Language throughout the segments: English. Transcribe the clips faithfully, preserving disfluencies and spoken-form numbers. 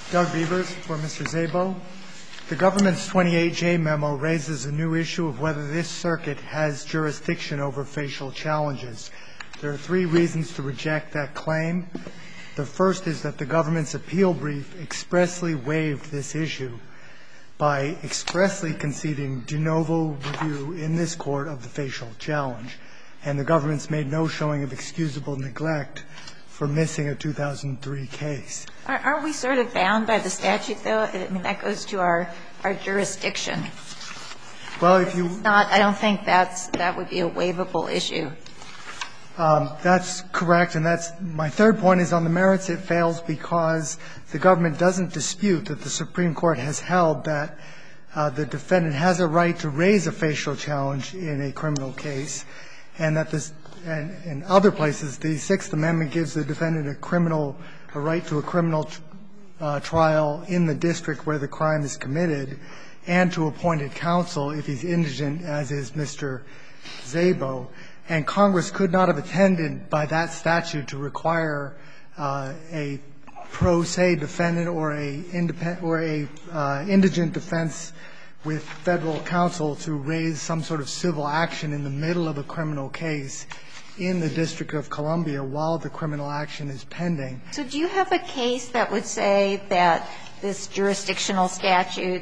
Doug Beavers for Mister Szabo. The government's twenty-eight J memo raises a new issue of whether this circuit has jurisdiction over facial challenges. There are three reasons to reject that claim. The first is that the government's appeal brief expressly waived this issue by expressly conceding de novo review in this court of the facial challenge, and the government's made no showing of excusable neglect for missing a two thousand three case. Aren't we sort of bound by the statute, though? I mean, that goes to our, our jurisdiction. Well, if you not, I don't think that's that would be a waivable issue. Um, that's correct, and that's my third point is on the merits it fails because the government doesn't dispute that the Supreme Court has held that uh, the defendant has a right to raise a facial challenge in a criminal case, and that this and in other places the Sixth Amendment gives the defendant a criminal a right to a criminal uh, trial in the district where the crime is committed, and to appointed counsel if he's indigent, as is Mister Szabo. And Congress could not have intended by that statute to require uh, a pro se defendant or a independent or a uh, indigent defense with federal counsel to raise some sort of civil action in the middle of a criminal case in the District of Columbia while the criminal action is pending. So do you have a case that would say that this jurisdictional statute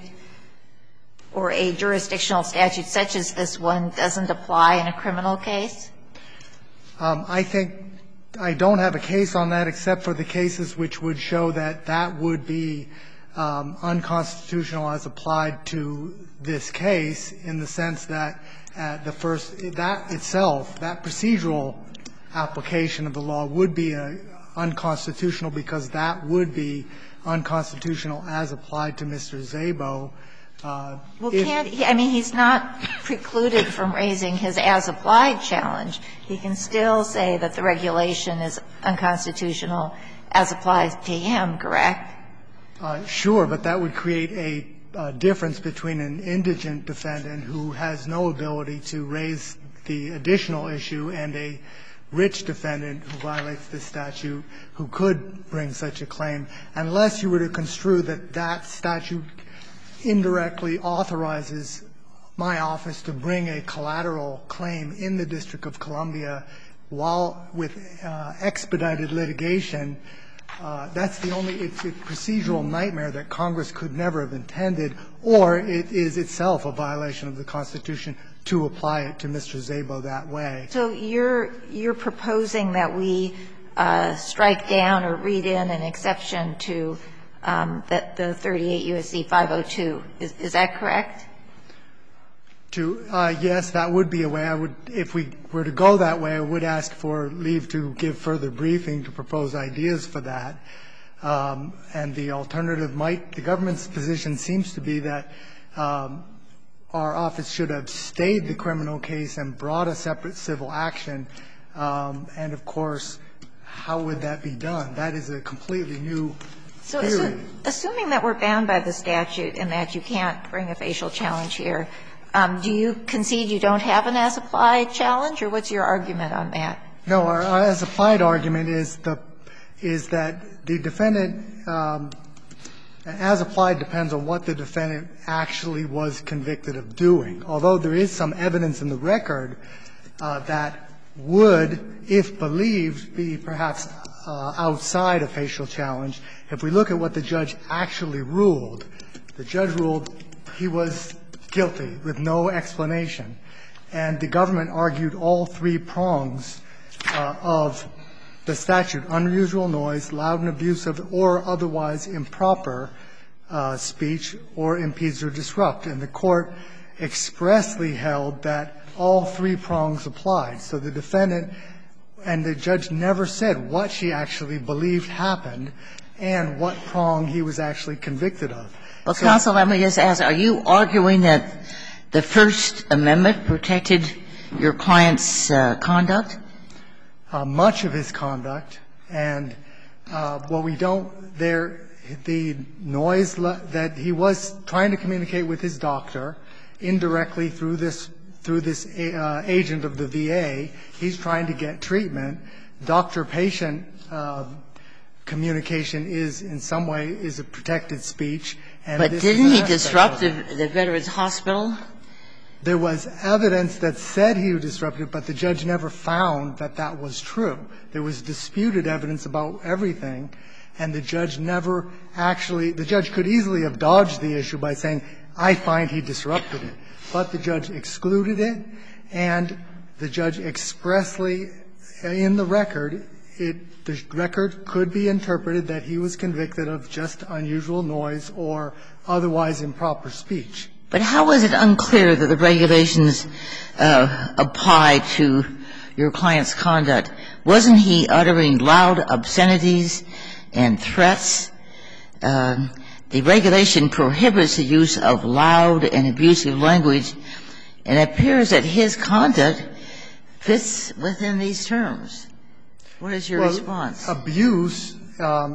or a jurisdictional statute such as this one doesn't apply in a criminal case? Um, I think I don't have a case on that except for the cases which would show that that would be um, unconstitutional as applied to this case, in the sense that at the first that itself, that procedural application of the law would be uh, unconstitutional because that would be unconstitutional as applied to Mister Szabo. Uh, well, can't he, I mean, he's not precluded from raising his as-applied challenge. He can still say that the regulation is unconstitutional as applied to him, correct? Uh, sure, but that would create a uh, difference between an indigent defendant who has no ability to raise the additional issue and a rich defendant who violates this statute who could bring such a claim, unless you were to construe that that statute indirectly authorizes my office to bring a collateral claim in the District of Columbia while with uh, expedited litigation. Uh, that's the only it's a procedural nightmare that Congress could never have intended, or it is itself a violation of the Constitution to apply it to Mister Szabo that way. So you're you're proposing that we uh, strike down or read in an exception to Um, that the thirty-eight U S C five oh two. Is, is that correct? To, uh, yes, that would be a way. I would, if we were to go that way, I would ask for leave to give further briefing to propose ideas for that. Um, and the alternative might, the government's position seems to be that um, our office should have stayed the criminal case and brought a separate civil action. Um, and of course, how would that be done? That is a completely new So, so assuming that we're bound by the statute and that you can't bring a facial challenge here, um, do you concede you don't have an as-applied challenge, or what's your argument on that? No, our, our as-applied argument is the is that the defendant, um, as-applied depends on what the defendant actually was convicted of doing. Although there is some evidence in the record uh, that would, if believed, be perhaps uh, outside a facial challenge. If we look at what the judge actually ruled, the judge ruled he was guilty with no explanation. And the government argued all three prongs uh, of the statute: unusual noise, loud and abusive, or otherwise improper uh, speech, or impedes or disrupt. And the court expressly held that all three prongs applied. So the defendant and the judge never said what she actually believed happened and what prong he was actually convicted of. Well, so, counsel, let me just ask, are you arguing that the First Amendment protected your client's uh, conduct? Uh, much of his conduct. And uh, what we don't there, the noise that he was trying to communicate with his doctor indirectly through this through this uh, agent of the V A. He's trying to get treatment. Doctor-patient uh, communication is in some way is a protected speech. And but this didn't is an he aspect disrupt of the, it. the Veterans Hospital? There was evidence that said he disrupted, but the judge never found that that was true. There was disputed evidence about everything, and the judge never actually – the judge could easily have dodged the issue by saying, I find he disrupted it. But the judge excluded it, and the judge expressly, in the record, it, the record could be interpreted that he was convicted of just unusual noise or otherwise improper speech. But how was it unclear that the regulations uh, apply to your client's conduct? Wasn't he uttering loud obscenities and threats? Uh, the regulation prohibits the use of loud and abusive language, and it appears that his conduct fits within these terms. What is your well, response? Abuse, um,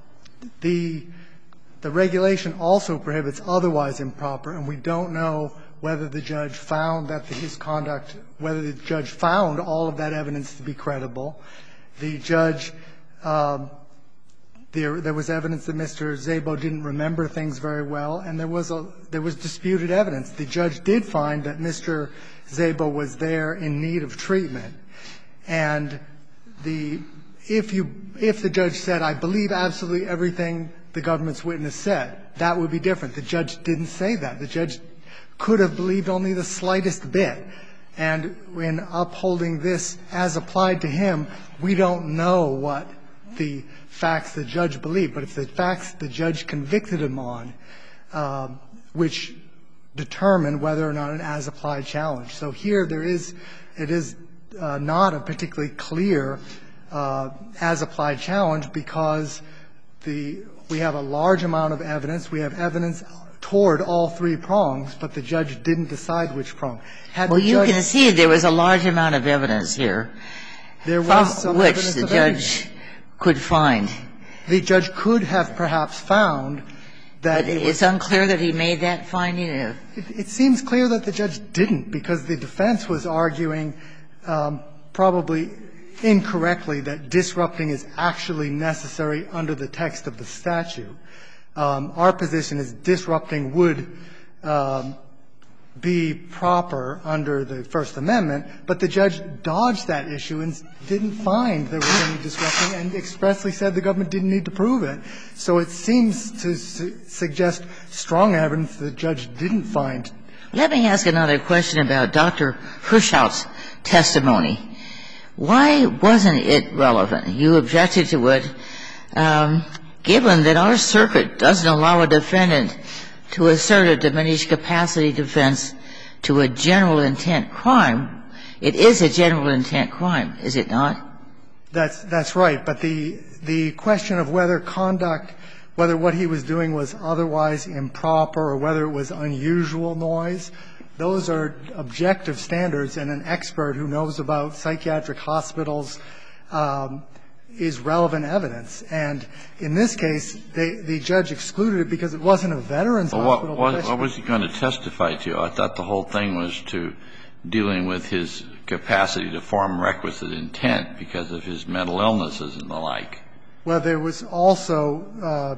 the the regulation also prohibits otherwise improper, and we don't know whether the judge found that his conduct, whether the judge found all of that evidence to be credible. The judge, um, there, there was evidence that Mister Szabo didn't remember things very well, and there was a, there was disputed evidence. The judge did find that Mister Szabo was there in need of treatment, and the, if you, if the judge said, I believe absolutely everything the government's witness said, that would be different. The judge didn't say that. The judge could have believed only the slightest bit. And in upholding this as applied to him, we don't know what the facts the judge believed. But it's the facts the judge convicted him on um, which determine whether or not an as-applied challenge. So here there is, it is uh, not a particularly clear uh, as-applied challenge because the we have a large amount of evidence. We have evidence toward all three prongs, but the judge didn't decide which prong. Had well, the you judge, can see there was a large amount of evidence here there was from some which evidence the of judge everything. could find. The judge could have perhaps found that But it it's was, unclear that he made that finding. Of, it, it seems clear that the judge didn't, because the defense was arguing um, probably incorrectly that disrupting is actually necessary under the text of the statute. Um, our position is disrupting would um, be proper under the First Amendment, but the judge dodged that issue and didn't find there was any disrupting and expressly said the government didn't need to prove it. So it seems to su- suggest strong evidence the judge didn't find. Let me ask another question about Doctor Hirschhaut's testimony. Why wasn't it relevant? You objected to it, um, given that our circuit doesn't allow a defendant to assert a diminished capacity defense to a general intent crime. It is a general intent crime, is it not? That's that's right. But the the question of whether conduct, whether what he was doing was otherwise improper or whether it was unusual noise, those are objective standards, and an expert who knows about psychiatric hospitals um, is relevant evidence. And in this case, they, the judge excluded it because it wasn't a veterans well, hospital. What, what, what was he going to testify to? I thought the whole thing was to dealing with his capacity to form requisite intent because of his mental illnesses and the like. Well, there was also uh,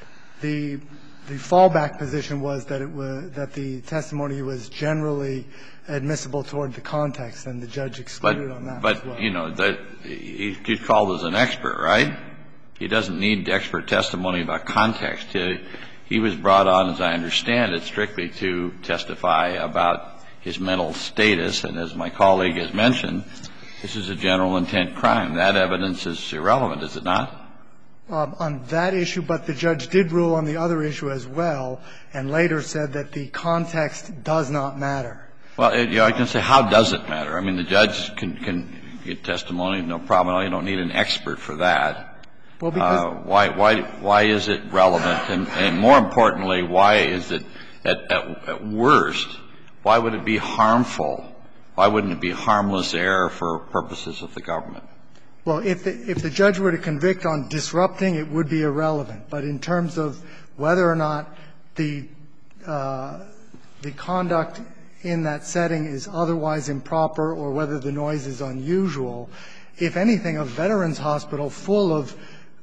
the the fallback position was that it was that the testimony was generally admissible toward the context, and the judge excluded but, on that but, as well. But, you know, that he's called as an expert, right? He doesn't need expert testimony about context. He, he was brought on, as I understand it, strictly to testify about his mental status, and as my colleague has mentioned, this is a general intent crime. That evidence is irrelevant, is it not? Um, on that issue, but the judge did rule on the other issue as well, and later said that the context does not matter. Well, it, you know, I can say, how does it matter? I mean, the judge can, can get testimony, no problem at all. You don't need an expert for that. Well, because uh, why, why, why is it relevant? And, and more importantly, why is it, at, at, at worst, why would it be harmful? Why wouldn't it be harmless error for purposes of the government? Well, if the, if the judge were to convict on disrupting, it would be irrelevant. But in terms of whether or not the uh, the conduct in that setting is otherwise improper or whether the noise is unusual, if anything, a veterans hospital full of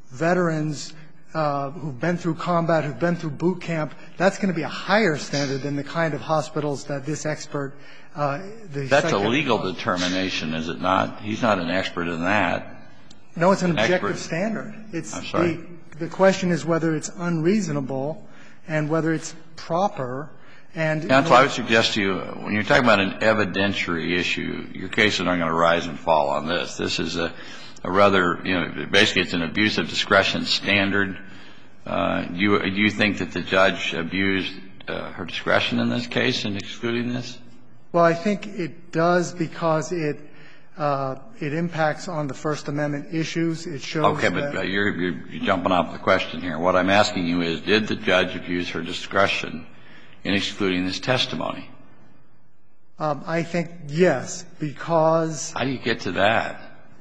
veterans uh, who've been through combat, who've been through boot camp, that's going to be a higher standard than the kind of hospitals that this expert uh, the That's a legal determination, is it not? He's not an expert in that. No, it's an, an objective expert. standard. It's I'm sorry. The, the question is whether it's unreasonable and whether it's proper. And Counsel, I would suggest to you, when you're talking about an evidentiary issue, your cases aren't going to rise and fall on this. This is a, a rather, you know, basically it's an abuse of discretion standard. Uh, do, you, do you think that the judge abused uh, her discretion in this case in excluding this? Well, I think it does because it uh, it impacts on the First Amendment issues. It shows Okay, but that you're, you're, you're jumping off the question here. What I'm asking you is, did the judge abuse her discretion in excluding this testimony? Um, I think yes, because How do you get to that?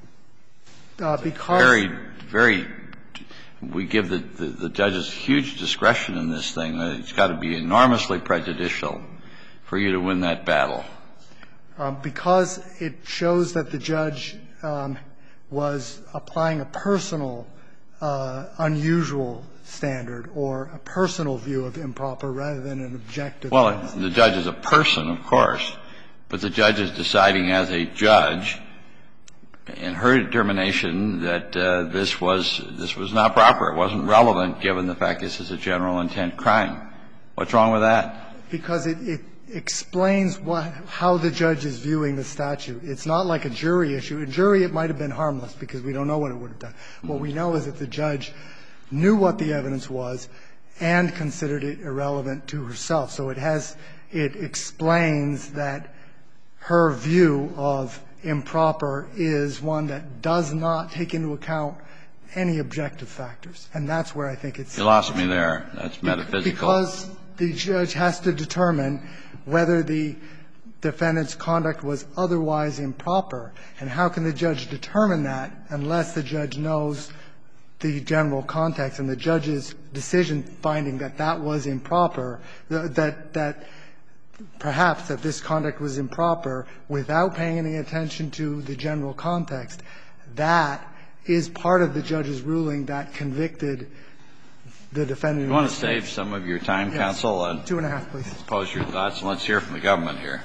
Uh, because very, very, we give the, the, the judges huge discretion in this thing. It's got to be enormously prejudicial for you to win that battle. Um, because it shows that the judge um, was applying a personal, uh, unusual standard or a personal view of improper rather than an objective. Well, the judge is a person, of course, but the judge is deciding as a judge in her determination that uh, this was this was not proper. It wasn't relevant given the fact this is a general intent crime. What's wrong with that? Because it, it explains what how the judge is viewing the statute. It's not like a jury issue. A jury, it might have been harmless because we don't know what it would have done. What we know is that the judge knew what the evidence was and considered it irrelevant to herself. So it has it explains that her view of improper is one that does not take into account any objective factors. And that's where I think it's. You lost me there. That's metaphysical. Because the judge has to determine whether the defendant's conduct was otherwise improper. And how can the judge determine that unless the judge knows the general context and the judge's decision finding that that was improper, that that perhaps that this conduct was improper without paying any attention to the general context, that is part of the judge's ruling that convicted the defendant. You want to save some of your time, yes. counsel? Uh, Two and a half, please. Pose your thoughts, and let's hear from the government here.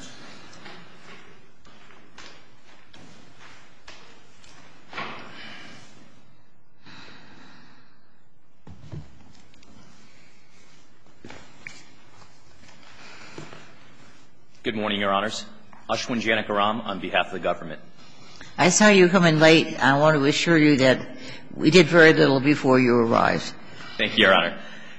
Good morning, Your Honors. Ashwin Janakaram on behalf of the government. I saw you coming late. I want to assure you that we did very little before you arrived. Thank you, Your Honor.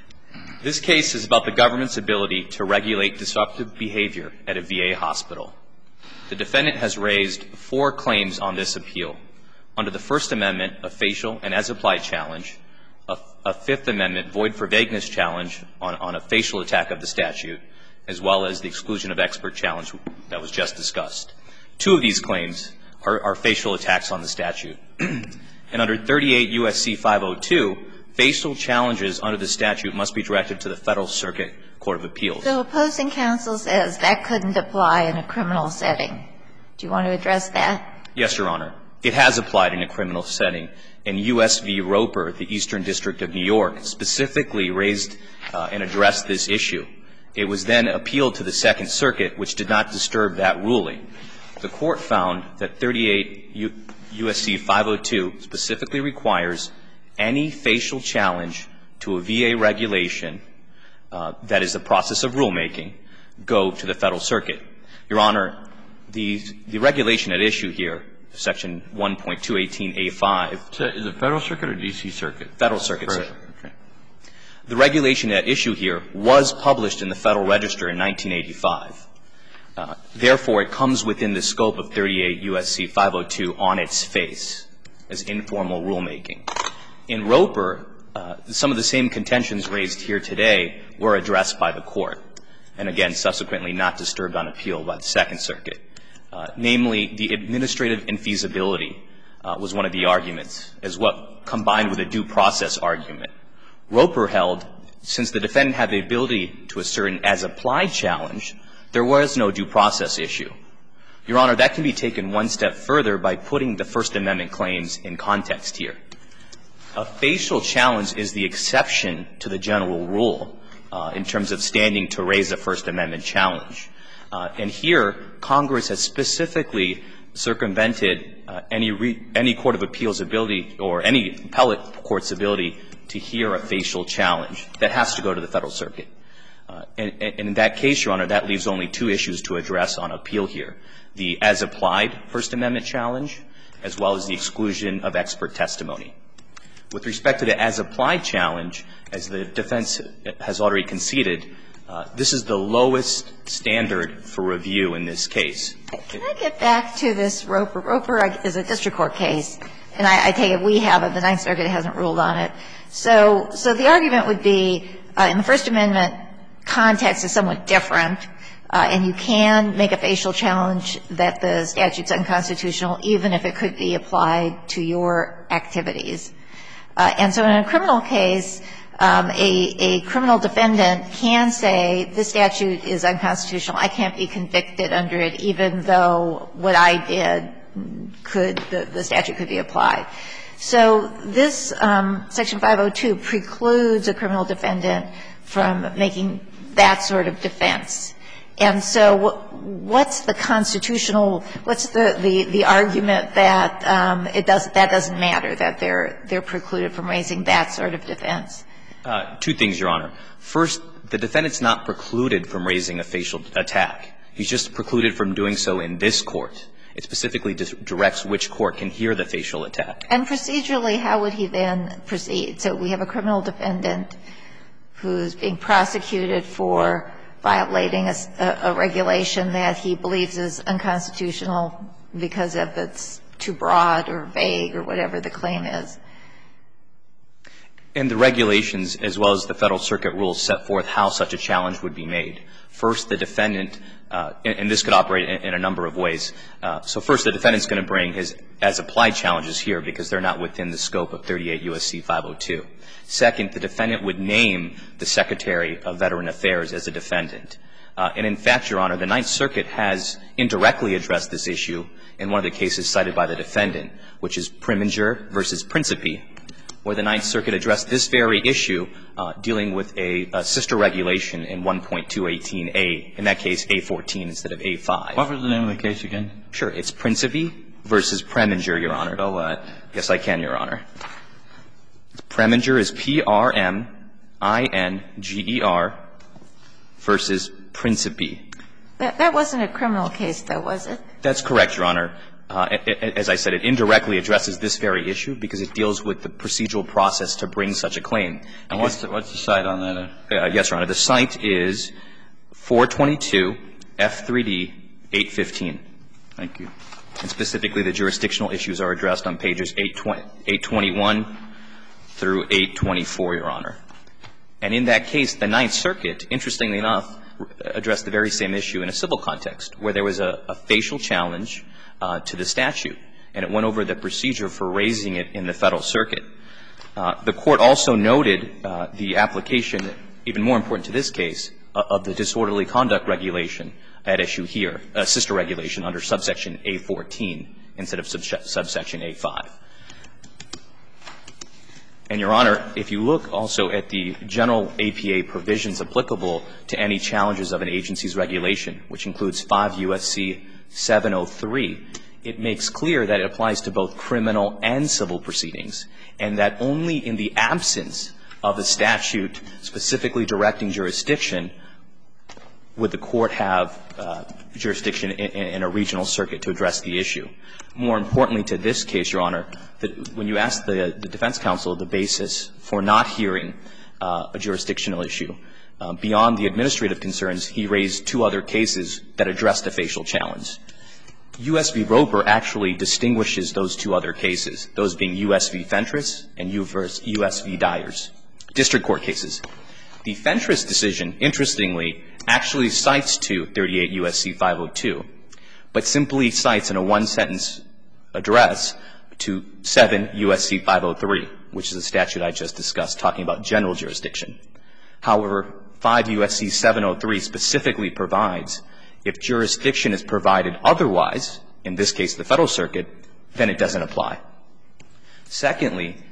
This case is about the government's ability to regulate disruptive behavior at a V A hospital. The defendant has raised four claims on this appeal. Under the First Amendment, a facial and as-applied challenge, a, a Fifth Amendment void for vagueness challenge on, on a facial attack of the statute, as well as the exclusion of expert challenge that was just discussed. Two of these claims are, are facial attacks on the statute. And under thirty-eight U S C five oh two, facial challenges under the statute must be directed to the Federal Circuit Court of Appeals. So opposing counsel says that couldn't apply in a criminal setting. Do you want to address that? Yes, Your Honor. It has applied in a criminal setting. In U S v. Roper, the Eastern District of New York specifically raised uh, and addressed this issue. It was then appealed to the Second Circuit, which did not disturb that ruling. The Court found that thirty-eight U S C five oh two specifically requires any facial challenge to a V A regulation uh, that is the process of rulemaking go to the Federal Circuit. Your Honor, the, the regulation at issue here, Section one point two eighteen A five. So is it Federal Circuit or D C Circuit? Federal Circuit, sir. Okay. The regulation at issue here was published in the Federal Register in nineteen eighty-five. Uh, therefore, it comes within the scope of thirty-eight U S C five oh two on its face as informal rulemaking. In Roper, uh, some of the same contentions raised here today were addressed by the Court, and again, subsequently not disturbed on appeal by the Second Circuit. Uh, namely, the administrative infeasibility uh, was one of the arguments, as what combined with a due process argument. Roper held, since the defendant had the ability to assert an as-applied challenge, there was no due process issue. Your Honor, that can be taken one step further by putting the First Amendment claims in context here. A facial challenge is the exception to the general rule uh, in terms of standing to raise a First Amendment challenge. Uh, and here, Congress has specifically circumvented uh, any re- any court of appeals ability or any appellate court's ability to hear a facial challenge. That has to go to the Federal Circuit. Uh, and, and in that case, Your Honor, that leaves only two issues to address on appeal here: the as-applied First Amendment challenge, as well as the exclusion of expert testimony. With respect to the as-applied challenge, as the defense has already conceded, uh, this is the lowest standard for review in this case. Can I get back to this Roper? Roper is a district court case, and I, I take it we have it. The Ninth Circuit hasn't ruled on it. So, so the argument would be, uh, in the First Amendment context is somewhat different, uh, and you can make a facial challenge that the statute's unconstitutional, even if it could be applied to your activities. Uh, and so in a criminal case, um, a, a criminal defendant can say, this statute is unconstitutional, I can't be convicted under it, even though what I did could, the, the statute could be applied. So this um, Section five oh two precludes a criminal defendant from making that sort of defense. And so what's the constitutional, what's the, the, the argument that um, it does, that doesn't matter, that they're, they're precluded from raising that sort of defense? Uh, two things, Your Honor. First, the defendant's not precluded from raising a facial attack. He's just precluded from doing so in this court. It specifically directs which court can hear the facial attack. And procedurally, how would he then proceed? So we have a criminal defendant who's being prosecuted for violating a, a regulation that he believes is unconstitutional because of it's too broad or vague or whatever the claim is. And the regulations, as well as the Federal Circuit rules, set forth how such a challenge would be made. First, the defendant, uh, and, and this could operate in, in a number of ways. Uh, so first, the defendant's going to bring his as-applied challenges here because they're not within the scope of thirty-eight U S C five oh two. Second, the defendant would name the Secretary of Veteran Affairs as a defendant. Uh, and in fact, Your Honor, the Ninth Circuit has indirectly addressed this issue in one of the cases cited by the defendant, which is Preminger versus Principe, where the Ninth Circuit addressed this very issue uh, dealing with a, a sister regulation in one point two eighteen A, in that case A fourteen instead of A five. What was the name of the case again? Sure. It's Principe versus Preminger, Your Honor. Spell that. Yes, I can, Your Honor. Preminger is P R M I N G E R versus Principe. That, that wasn't a criminal case, though, was it? That's correct, Your Honor. Uh, as I said, it indirectly addresses this very issue because it deals with the procedural process to bring such a claim. And what's the, what's the cite on that? Uh, yes, Your Honor. The cite is four twenty-two F three D eight fifteen. Thank you. And specifically, the jurisdictional issues are addressed on pages eight twenty-one through eight twenty-four, Your Honor. And in that case, the Ninth Circuit, interestingly enough, addressed the very same issue in a civil context, where there was a, a facial challenge uh, to the statute, and it went over the procedure for raising it in the Federal Circuit. Uh, the Court also noted uh, the application, even more important to this case, uh, of the disorderly conduct regulation at issue here, a sister regulation under subsection A fourteen instead of sub- subsection A five. And, Your Honor, if you look also at the general A P A provisions applicable to any challenges of an agency's regulation, which includes five U S C seven oh three, it makes clear that it applies to both criminal and civil proceedings, and that only in the absence of a statute specifically directing jurisdiction would the court have uh, jurisdiction in, in a regional circuit to address the issue. More importantly to this case, Your Honor, that when you ask the, the defense counsel the basis for not hearing uh, a jurisdictional issue, uh, beyond the administrative concerns, he raised two other cases that addressed a facial challenge. U S v. Roper actually distinguishes those two other cases, those being U S v. Fentress and U S v. Dyers, district court cases. The Fentress decision, interestingly, actually cites to thirty-eight U S C five oh two, but simply cites in a one-sentence address to seven U S C five oh three, which is a statute I just discussed, talking about general jurisdiction. However, five U S C seven oh three specifically provides if jurisdiction is provided otherwise, in this case the Federal Circuit, then it doesn't apply. Secondly,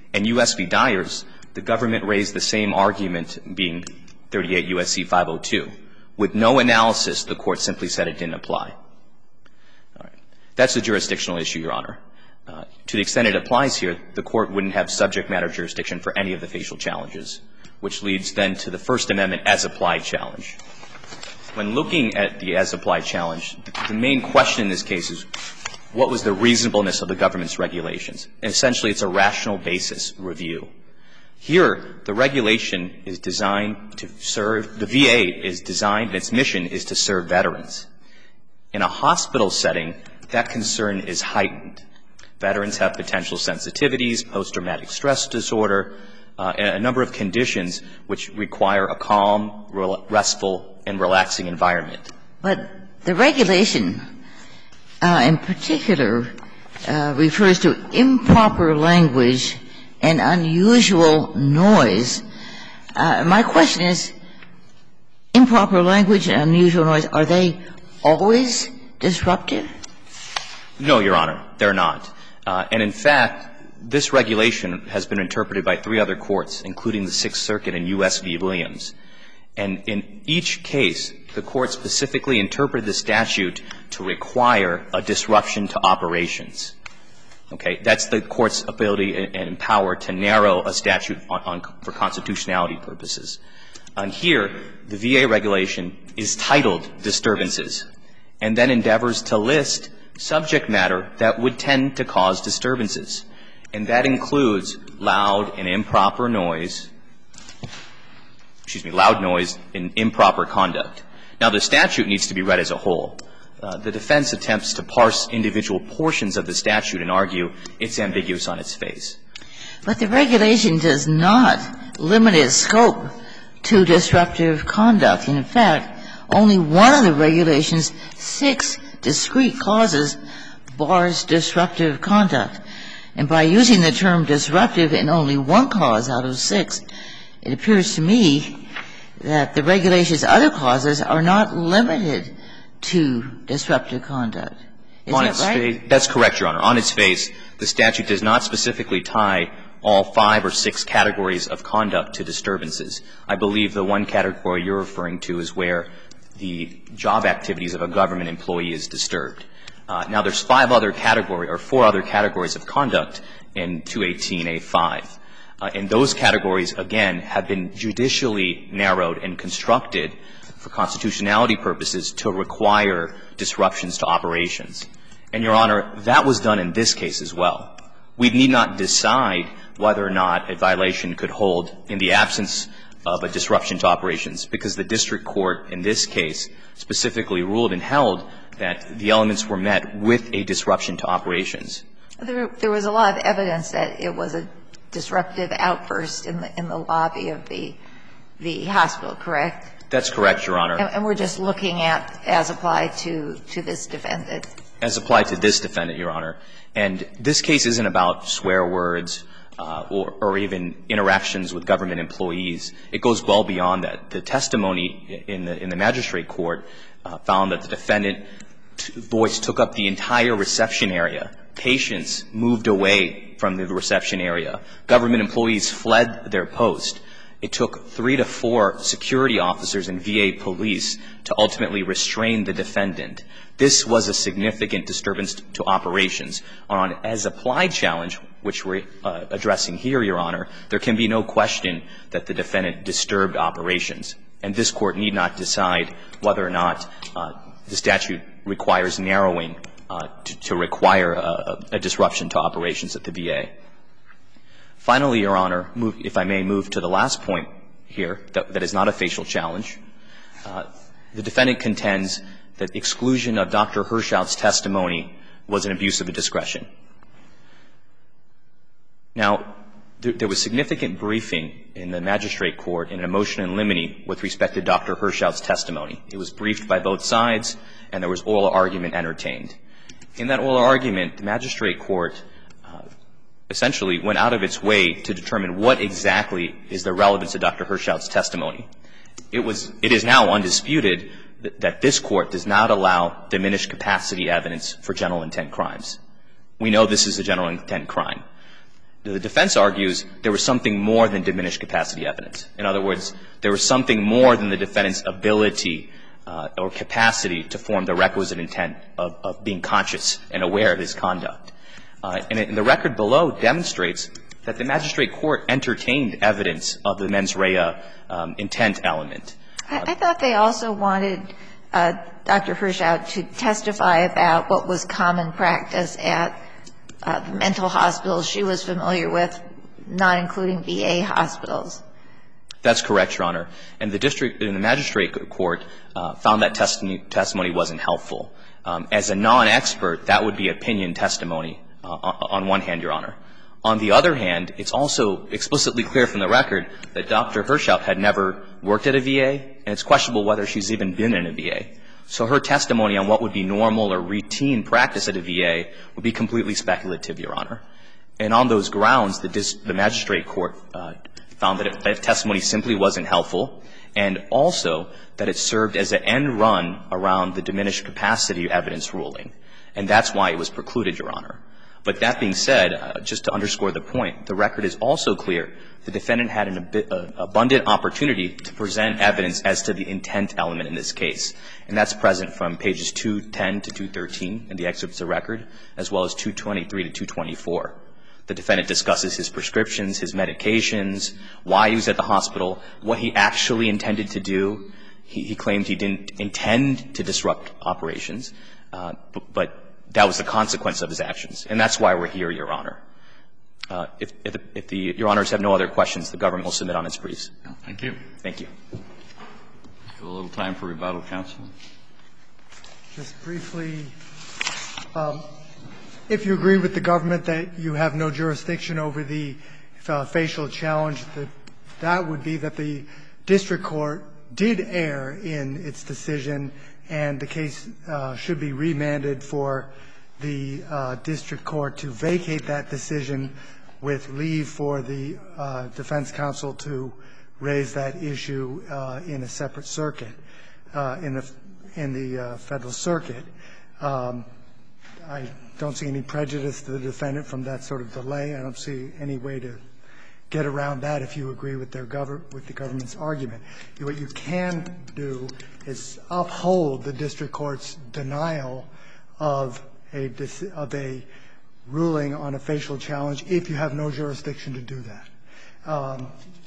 And U S v. Dyers, the government raised the same argument, being thirty-eight U S C five oh two. With no analysis, the Court simply said it didn't apply. All right. That's a jurisdictional issue, Your Honor. Uh, to the extent it applies here, the Court wouldn't have subject matter jurisdiction for any of the facial challenges, which leads then to the First Amendment as-applied challenge. When looking at the as-applied challenge, the main question in this case is, what was the reasonableness of the government's regulations? And essentially, it's a rational basis review. Here, the regulation is designed to serve, the V A is designed, its mission is to serve veterans. In a hospital setting, that concern is heightened. Veterans have potential sensitivities, post-traumatic stress disorder, uh, and a number of conditions which require a calm, restful, and relaxing environment. But the regulation uh, in particular uh, refers to improper language and unusual noise. Uh, my question is, improper language and unusual noise, are they always disruptive? No, Your Honor, they're not. Uh, and in fact, this regulation has been interpreted by three other courts, including the Sixth Circuit and U S v. Williams. And in each case, the Court specifically interpreted the statute to require a disruption to operations. Okay? That's the Court's ability and power to narrow a statute on, on, for constitutionality purposes. And here, the V A regulation is titled disturbances, and then endeavors to list subject matter that would tend to cause disturbances. And that includes loud and improper noise, excuse me, loud noise and improper conduct. Now, the statute needs to be read as a whole. Uh, the defense attempts to parse individual portions of the statute and argue it's ambiguous on its face. But the regulation does not limit its scope to disruptive conduct. In fact, only one of the regulation's six discrete clauses bars disruptive conduct. And by using the term disruptive in only one clause out of six, it appears to me that the regulation's other clauses are not limited to disruptive conduct. Is on that its right? Face, that's correct, Your Honor. On its face, the statute does not specifically tie all five or six categories of conduct to disturbances. I believe the one category you're referring to is where the job activities of a government employee is disturbed. Uh, now, there's five other categories or four other categories of conduct in two eighteen A five. Uh, and those categories, again, have been judicially narrowed and constructed for constitutionality purposes to require disruptions to operations. And, Your Honor, that was done in this case as well. We need not decide whether or not a violation could hold in the absence of a disruption to operations, because the district court in this case specifically ruled and held that the elements were met with a disruption to operations. There, there was a lot of evidence that it was a disruptive outburst in the, in the lobby of the, the hospital, correct? That's correct, Your Honor. And, and we're just looking at as applied to, to this defendant. As applied to this defendant, Your Honor. And this case isn't about swear words uh, or, or even interactions with government employees. It goes well beyond that. The testimony in the, in the magistrate court uh, found that the defendant t- voice took up the entire reception area. Patients moved away from the reception area. Government employees fled their post. It took three to four security officers and V A police to ultimately restrain the defendant. This was a significant disturbance to operations. On an as-applied challenge, which we're uh, addressing here, Your Honor, there can be no question that the defendant disturbed operations. And this Court need not decide whether or not uh, the statute requires narrowing uh, to, to require a, a disruption to operations at the V A. Finally, Your Honor, move, if I may move to the last point here that, that is not a facial challenge. Uh, the defendant contends that exclusion of Doctor Hirschout's testimony was an abuse of discretion. Now, there, there was significant briefing in the magistrate court in a motion in limine with respect to Doctor Hirschout's testimony. It was briefed by both sides, and there was oral argument entertained. In that oral argument, the magistrate court uh, essentially went out of its way to determine what exactly is the relevance of Doctor Hirschout's testimony. It was, it is now undisputed that, that this Court does not allow diminished capacity evidence for general intent crimes. We know this is a general intent crime. The defense argues there was something more than diminished capacity evidence. In other words, there was something more than the defendant's ability uh, or capacity to form the requisite intent of, of being conscious and aware of his conduct. Uh, and, it, and the record below demonstrates that the magistrate court entertained evidence of the mens rea um, intent element. I, I thought they also wanted uh, Doctor Hirschhout to testify about what was common practice at uh, the mental hospitals she was familiar with, not including V A hospitals. That's correct, Your Honor. And the district and the magistrate court uh, found that testimony, testimony wasn't helpful. Um, as a non-expert, that would be opinion testimony uh, on one hand, Your Honor. On the other hand, it's also explicitly clear from the record that Doctor Hirschhout had never worked at a V A, and it's questionable whether she's even been in a V A. So her testimony on what would be normal or routine practice at a V A would be completely speculative, Your Honor. And on those grounds, the, dis- the magistrate court uh, found that, it, that testimony simply wasn't helpful, and also that it served as an end run around the diminished capacity evidence ruling. And that's why it was precluded, Your Honor. But that being said, uh, just to underscore the point, the record is also clear the defendant had an ab- uh, abundant opportunity to present evidence as to the intent element in this case. And that's present from pages two ten to two thirteen in the excerpts of record, as well as two twenty-three to two twenty-four. The defendant discusses his prescriptions, his medications, why he was at the hospital, what he actually intended to do. He, he claimed he didn't intend to disrupt operations, uh, but, but that was the consequence of his actions. And that's why we're here, Your Honor. Uh, if, if, the, if the Your Honors have no other questions, the government will submit on its briefs. Thank you. Thank you. A little time for rebuttal, counsel. Just briefly, um, if you agree with the government that you have no jurisdiction over the uh, facial challenge, that that would be that the district court did err in its decision, and the case uh, should be remanded for the uh, district court to vacate that decision with leave for the uh, defense counsel to raise that issue uh, in a separate circuit, uh, in the in the uh, federal circuit. Um, I don't see any prejudice to the defendant from that sort of delay. I don't see any way to get around that if you agree with their govern with the government's argument. What you can do is uphold the district court's denial of a of a ruling on a facial challenge if you have no jurisdiction to do that. Um,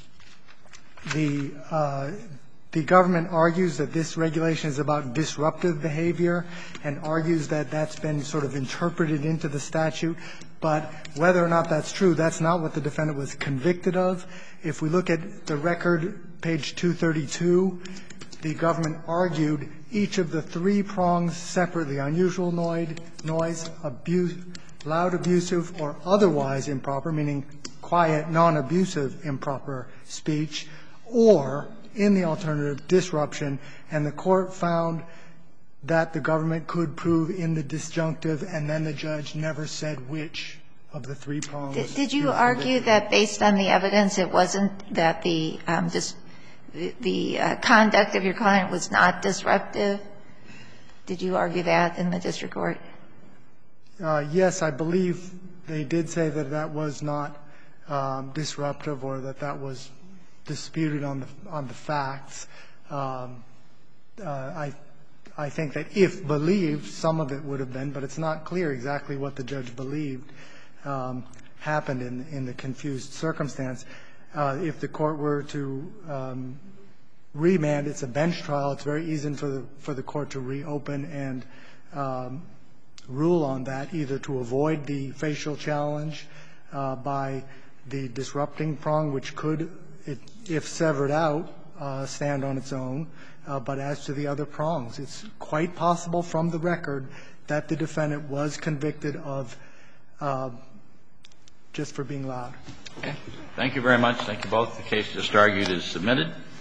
the uh, the government argues that this regulation is about disruptive behavior and argues that that's been sort of interpreted into the statute. But whether or not that's true, that's not what the defendant was convicted of. If we look at the record, page two thirty-two, the government argued each of the three prongs separately: unusual noise, abuse, loud, abusive, or otherwise improper, meaning quiet, non-abusive, improper speech, or, in the alternative, disruption. And the court found that the government could prove in the disjunctive, and then the judge never said which of the three prongs. Did, did you argue that based on the evidence it wasn't that the um, dis, the, the uh, conduct of your client was not disruptive? Did you argue that in the district court? Uh, yes, I believe they did say that that was not um, disruptive or that that was disputed on the on the facts. Um, uh, I I think that if believed, some of it would have been, but it's not clear exactly what the judge believed um, happened in in the confused circumstance. Uh, if the court were to um, remand, it's a bench trial. It's very easy for the for the court to reopen and um, rule on that, either to avoid the facial challenge uh, by the disrupting prong, which could, it, if severed out, uh, stand on its own. Uh, but as to the other prongs, it's quite possible from the record that the defendant was convicted of uh, just for being loud. Okay. Thank you very much. Thank you both. The case just argued is submitted.